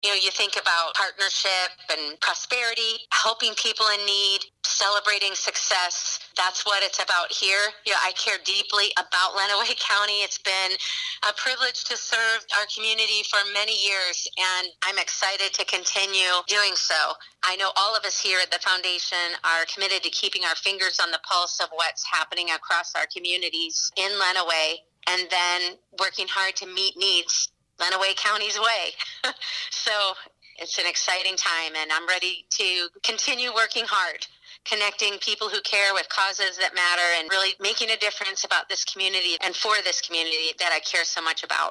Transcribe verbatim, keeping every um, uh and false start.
You know, you think about partnership and prosperity, helping people in need, celebrating success. That's what it's about here. You know, I care deeply about Lenawee County. It's been a privilege to serve our community for many years, and I'm excited to continue doing so. I know all of us here at the foundation are committed to keeping our fingers on the pulse of what's happening across our communities in Lenawee, and then working hard to meet needs Lenawee County's way. So it's an exciting time, and I'm ready to continue working hard, connecting people who care with causes that matter, and really making a difference about this community and for this community that I care so much about.